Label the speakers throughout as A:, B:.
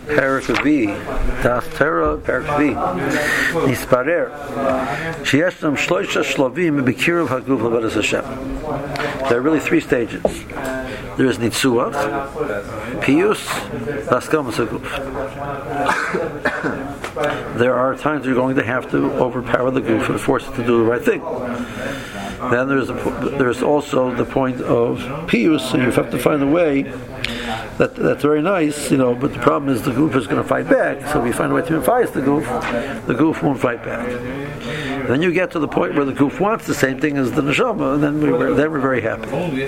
A: Parak V, Das Torah, Parak V, Nisparer, Sheyeshnam Shloisha Shlovim B'Kirav Haguf L'Avodas Hashem. There are really three stages. There is Nitzuach, Piyus, Haskalmas Haguf. There are times you're going to have to overpower the goof and force it to do the right thing. Then there's also the point of Piyus, so you have to find a way that's very nice, but the problem is the goof is going to fight back. So if you find a way to fight the goof won't fight back. Then you get to the point where the goof wants the same thing as the neshama, and then we're very happy.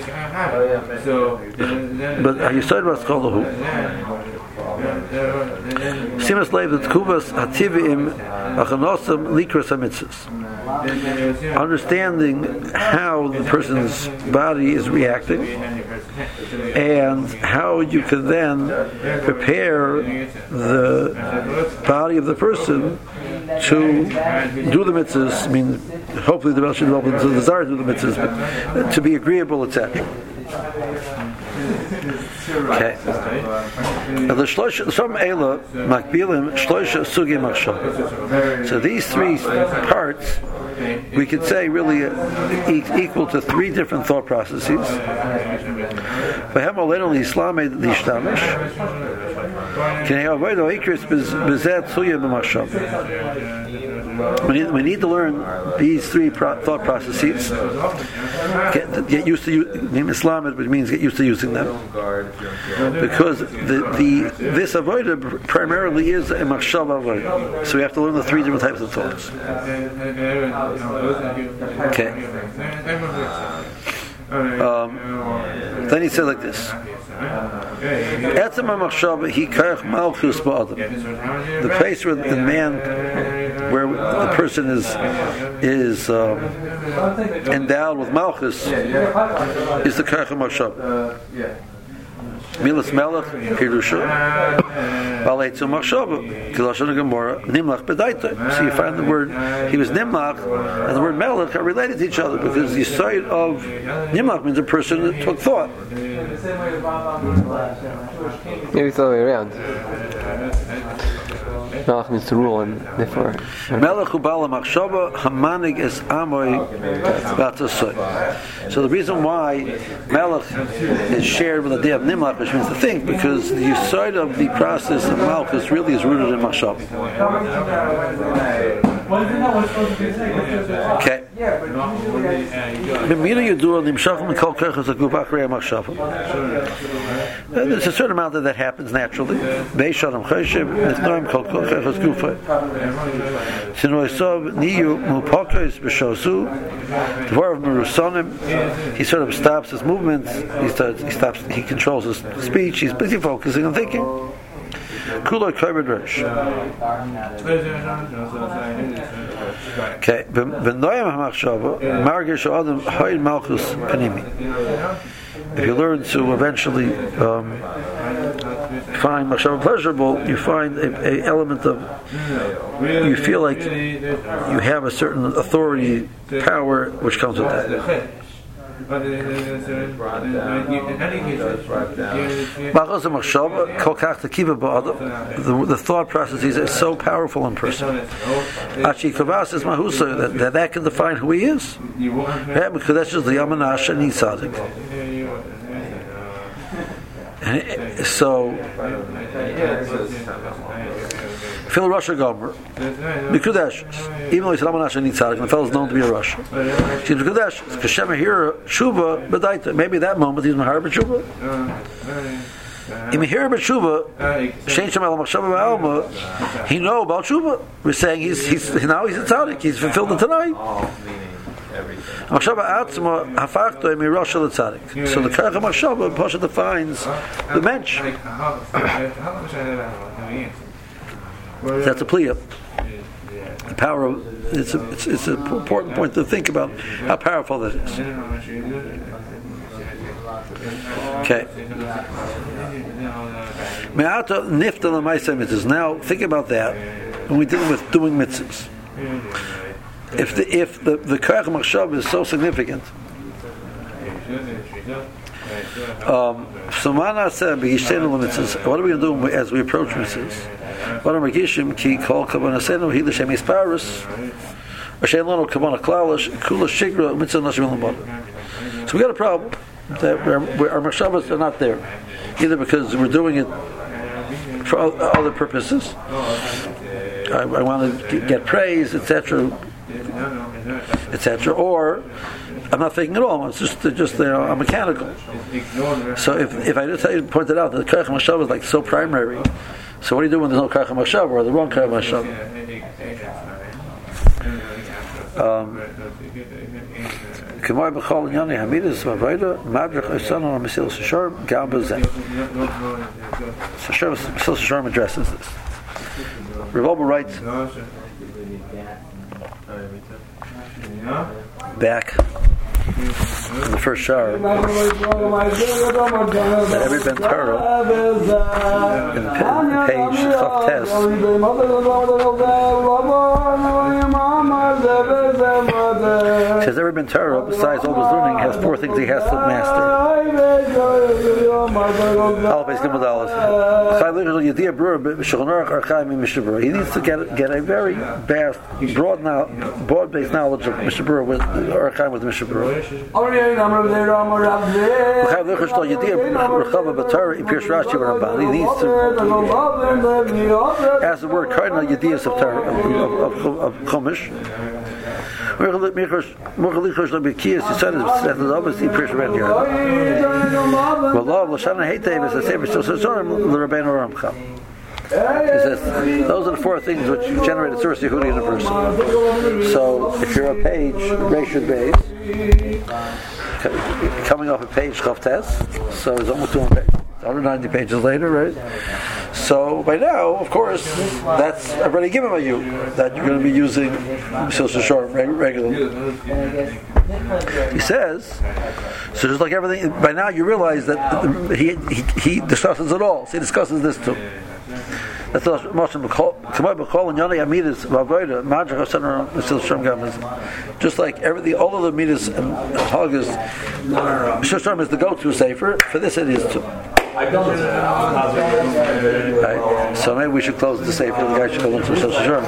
A: But you said what's called the hoop. Simas leiv that kubas hativim achanosam likras hamitzvos. Understanding how the person's body is reacting and how you can then prepare the body of the person to do the mitzvahs. I mean, hopefully the Baal should develop into the desire to do the mitzvahs, but to be agreeable, etc. Okay. So these three parts, we could say, really equal to three different thought processes. We need to learn these three thought processes. Get used to Islam, it means get used to using them, because this avodah primarily is a machshav avodah. So we have to learn the three different types of thoughts. Okay. Then he said like this. The place where the man, where the person is endowed with malchus, is the Karach HaMachshava. Milas Melech, Pirusha, Baleitzum Machshava, Kilashon Gemara, Nimlach Bedaita. So you find the word, he was Nimlach, and the word Melech are related to each other, because the side of Nimlach means a person that took thought.
B: Maybe it's the other way around. Melech means to rule, and therefore
A: Melech Ubala Machshava Hamanig es Amoy Batasoi. So the reason why Melech is shared with the idea of Nimlach, which means to think, because the side of the process of Malchus really is rooted in Machshava. Okay. There's a certain amount that happens naturally. He sort of stops his movements. He controls his speech. He's busy focusing on thinking. Okay. If you learn to eventually find machshava pleasurable, you find a element of, you feel like you have a certain authority, power, which comes with that. The thought processes are so powerful in person that can define who he is. Because that's just the Yamanash and Yisadik. So Phil Russia Gomer, Mikudesh, even though he's Ramanash and Nitzadik, and the fellow is known to be a Russia. She's Mikudesh, Kashem Ahira, Shuba, Bedaita. Maybe that moment he's Mahar B'Shuba. Imahir B'Shuba, Shein Shem Al Machshava Ba'alma, he know about Shuba. We're saying he's now he's a tzaddik, he's fulfilled it tonight. Machshava Atzma Hafachto Emi Rasha L'Tzadik. So the Karach HaMachshava Pasha defines the mensch. That's a pliya. The power of it's an important point to think about how powerful that is. Okay. Me'ata nifta l'maiseh mitzvahs. Now think about that when we deal with doing mitzvahs. If the Karach HaMachshava is so significant, So Mana said, what are we going to do as we approach mitzvahs? What are we gishim ki kol kavanah senu he l'shem isparus Hashem lanu kavanah klalish kula shigra mitzvah nashim l'mad. So we got a problem that our machshavas are not there, either because we're doing it for other purposes. I want to get praise, etc., or I'm not thinking at all. It's just I'm mechanical. So if I just pointed out that the Karach Mashava is like so primary, so what do you do when there's no Karach Mashava or the wrong Karach Mashava? K'may b'chol inyani hamidus v'avoda madrich osan on Mesil Sharm gam b'zeh. So Mesil Sharm addresses this. Rav Ober writes back in the first shower that every Ben Torah in the page Chav Tes says every Ben Torah besides all his learning has four things he has to master. He needs to get a very vast, broad-based knowledge of Mishnah Berurah with Archaim with Mishnah Berurah. He needs to, as the word cardinal Yediyas of Chumash. He says those are the four things which generate a source Yehudi in a person. So if you're a page, Reshut Beis, coming off a page Chav Tes, so it's almost 190 pages later, right? So by now, of course, that's already given by you that you're going to be using Mesil Sharm regularly. He says, so just like everything, by now you realize that he discusses it all. So he discusses this too. That's just like everything, all of the midas and hagas. Mesil Sharm is the go-to sefer. For this, it is too. Right. So maybe we should close the sefer. The guy should go into Mesil Sharm.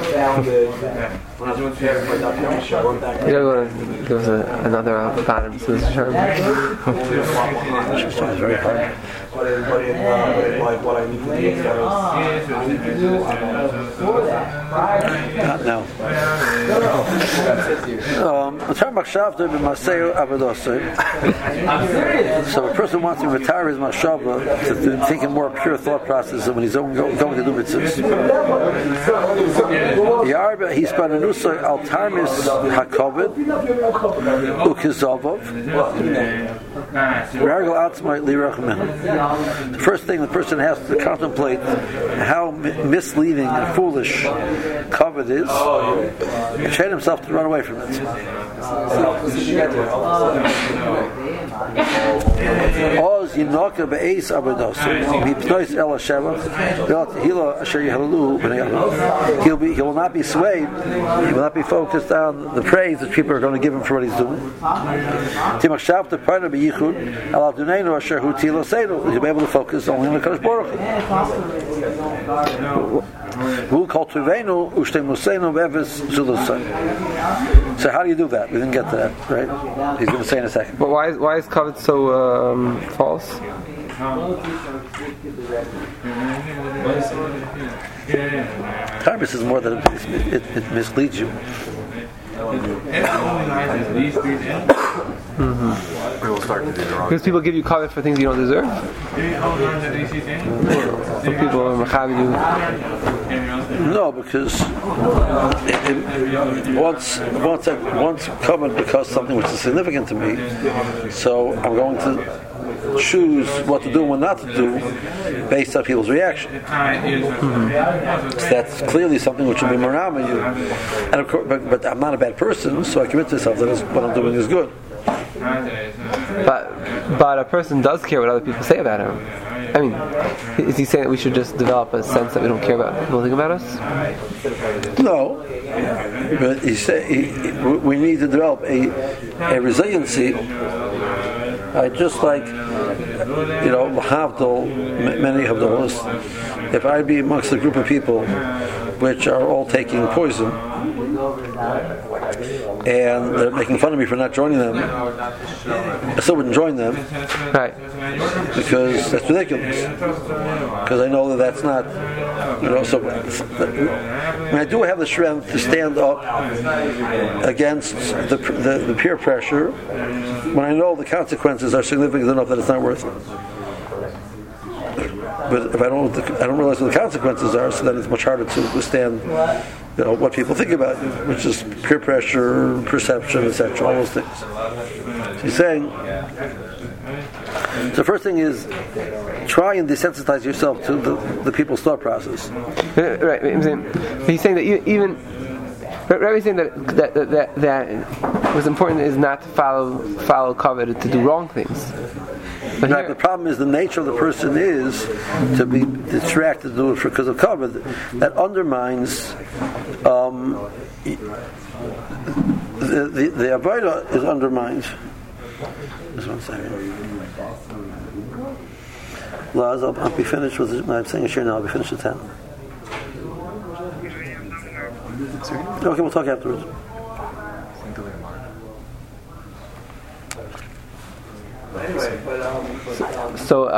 B: There was another pattern. Mesil Sharm.
A: Mesil Sharm is very hard.
C: What I need to do
A: not now. So a person wants to retire his machshava to think in more pure thought process when he's going to do mitzvahs. He's Bananusa al Tarmis Hakoved Ukizovov Regal Atzmai Lirach Minham. The first thing the person has to contemplate how misleading and foolish covet is, and train himself to run away from it. He will not be swayed. He will not be focused on the praise that people are going to give him for what he's doing. He'll be able to focus only on the Kadosh Baruch Hu. So how do you do that? We didn't get to that, right? He's going to say in a second.
B: But why is covet so false?
A: Karmis is more that it misleads you.
C: We will start to do the wrong.
B: Because people give you covet for things you don't deserve. Some people are mechavi you.
A: No, because once covered because something which is significant to me, so I'm going to choose what to do and what not to do based on people's reaction. So that's clearly something which will be marama you. And of course, but I'm not a bad person, so I commit to myself that what I'm doing is good.
B: But a person does care what other people say about him. I mean, is he saying that we should just develop a sense that we don't care about people think about us?
A: No, but we need to develop a resiliency. I just like, Havdol, many Havdolas, if I'd be amongst a group of people which are all taking poison, and they're making fun of me for not joining them, I still wouldn't join them,
B: right?
A: Because that's ridiculous. Because I know that's not, So I do have the strength to stand up against the peer pressure when I know the consequences are significant enough that it's not worth it. But if I don't realize what the consequences are, so then it's much harder to withstand, what people think about you, which is peer pressure, perception, etc., all those things. So he's saying, so the first thing is try and desensitize yourself to the people's thought process.
B: Right. He's saying that even. Rabbi's saying that what's important is not to follow covet to do wrong things. But
A: right, the problem is the nature of the person is to be distracted to do it because of covet. That undermines the avodah is undermined. Just 1 second. Laz, I'll be finished with I'm saying a share now. I'll be finished at 10. Okay, we'll talk afterwards.
B: So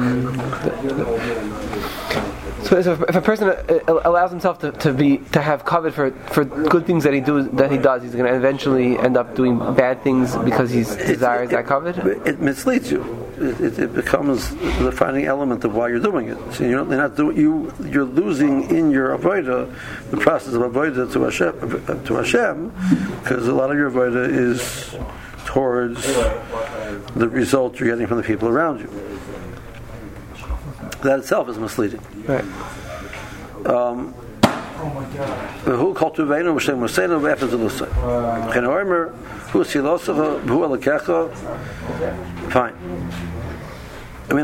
B: if a person allows himself to have covet for good things that he does, he's going to eventually end up doing bad things because he desires that covet.
A: It misleads you. It becomes the defining element of why you're doing it. So you're losing in your avodah the process of avodah to Hashem, because a lot of your avodah is towards the result you're getting from the people around you. That itself is misleading.
B: Right.
A: Fine. So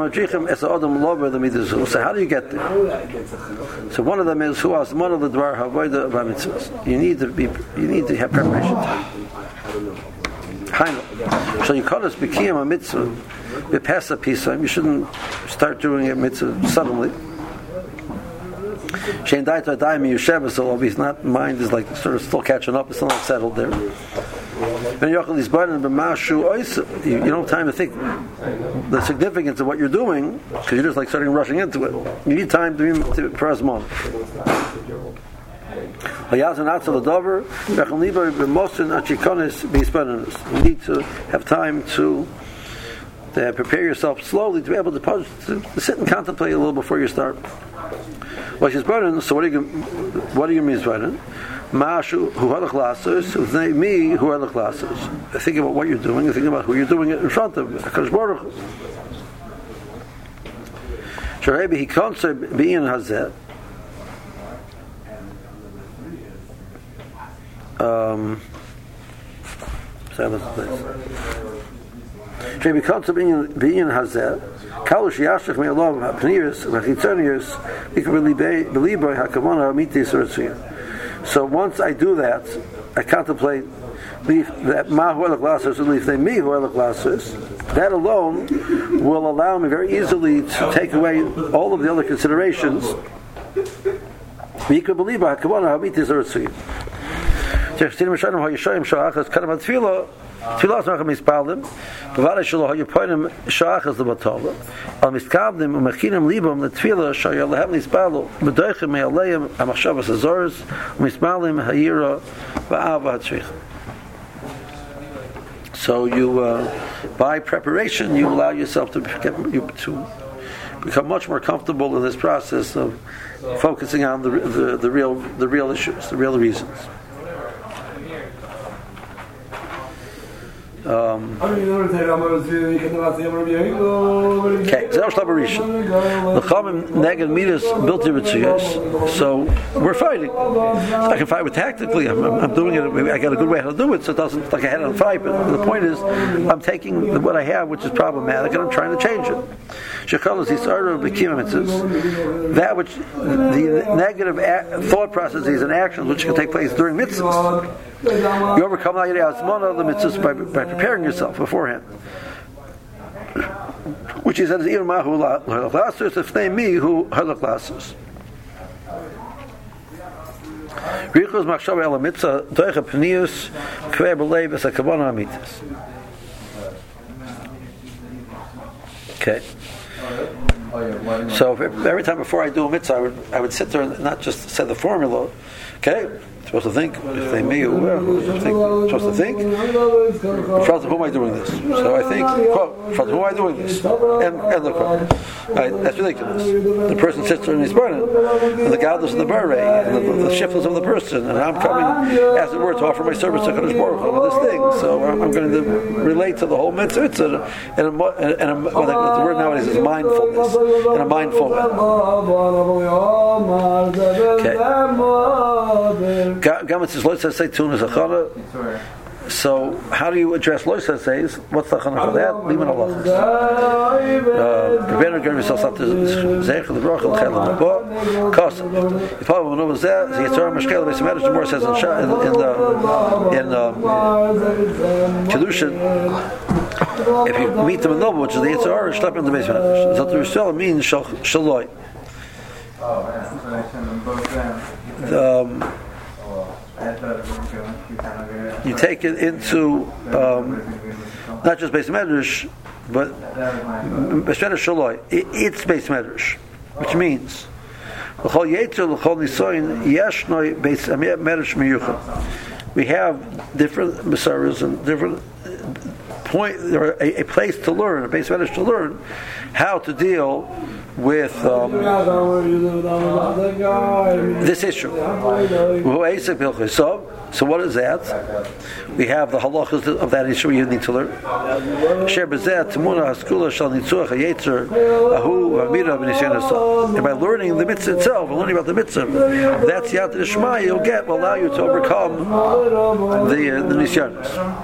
A: how do you get there? So one of them is who has one of the dvar havodah of mitzvahs. You need to have preparation time. So you call us b'kiyam a mitzvah, b'pesa pisam. You shouldn't start doing a mitzvah suddenly. Shein daita daim yushev, so he's not mind is like sort of still catching up. It's still not settled there. You don't have time to think the significance of what you're doing because you're just like starting rushing into it. You need time to prasmon. You need to have time to prepare yourself slowly to be able to sit and contemplate a little before you start. So what do you mean by that? Think about what you're doing and think about who you're doing it in front of. HaKadosh Baruch So once I do that, I contemplate that that alone will allow me very easily to take away all of the other considerations. So you, by preparation, you allow yourself to become much more comfortable in this process of focusing on the real issues, the real reasons. Okay, so we're fighting. I can fight with tactically. I'm doing it. I got a good way how to do it, so it doesn't look like I had to fight. But the point is, I'm taking what I have, which is problematic, and I'm trying to change it. That which the negative thought processes and actions which can take place during mitzvahs. You overcome the mitzvahs by preparing yourself beforehand. which he says even mahu halaklasers if they me who halaklasers. Richos machshava el mitzvah doicha pnius kvei b'leiv es hakavana amitis. Okay. So every time before I do a mitzvah, I would sit there and not just say the formula. Okay, supposed to think if they me supposed to think. Who am I doing this? So I think, quote, who am I doing this? And the quote. Right, that's ridiculous. The person sits there and he's burning, and the godless and the beret, and the shiftless of the person, and I'm coming, as it were, to offer my service to Kadosh Baruch Hu on this thing. So I'm going to relate to the whole mitzvah. It's the word nowadays is mindfulness, and a mindful way. Okay. Gamet says, "Lo say tuna zachara." So, how do you address lo says? What's the chana for that? Liman halachas. Prevent yourself not to zeich the bracha l'chelam haba. Kasa. If Pablo Manova zeh, the Yitzhar Mashkel Beis Medrash the more says in Kedushin. If you meet them in Noble, which is the Yitzhar, shlep in the Beis Medrash. So the Rishon means shaloi. You take it into not just Beis Medrash, but Beis Medrash Shaloi. It's Beis Medrash, which means we have different Masaras and different a place to learn, a Beis Medrash to learn how to deal with this issue. So what is that? We have the halachas of that issue you need to learn. And by learning the mitzvah itself, and learning about the mitzvah, that's Yat Shema you'll get will allow you to overcome the nisyanos.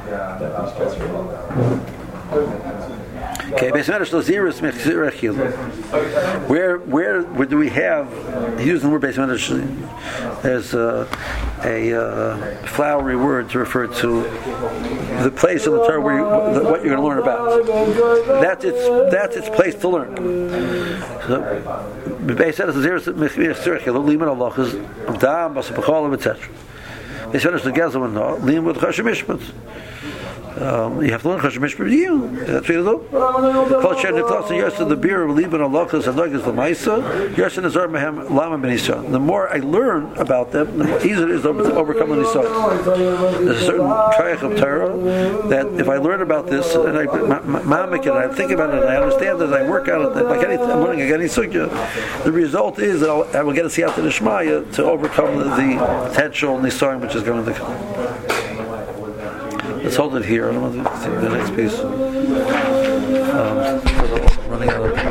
A: Okay, where do we have? He's using the word Beis Medrash as a flowery word to refer to the place in the Torah where what you're going to learn about. That's its place to learn. So, Beis Medrash you have to learn Chashem Mishpat you. That's what you do. Kol Sher Nitlas and Yersa the beer of Liban Alachas and Logas Lamaisa. Yersa Nazar Mehem Lama Ben Yisrael. The more I learn about them, the more easier it is to overcome the Yisrael. There's a certain triach of Torah that if I learn about this and I mamik it, and I think about it, and I understand it, and I work out it, like anything, I'm learning any sugya. The result is that I will get a siyata d'shmaya to overcome the potential Nisarim which is going to come. Let's hold it here. I don't want to see the next piece. Running out of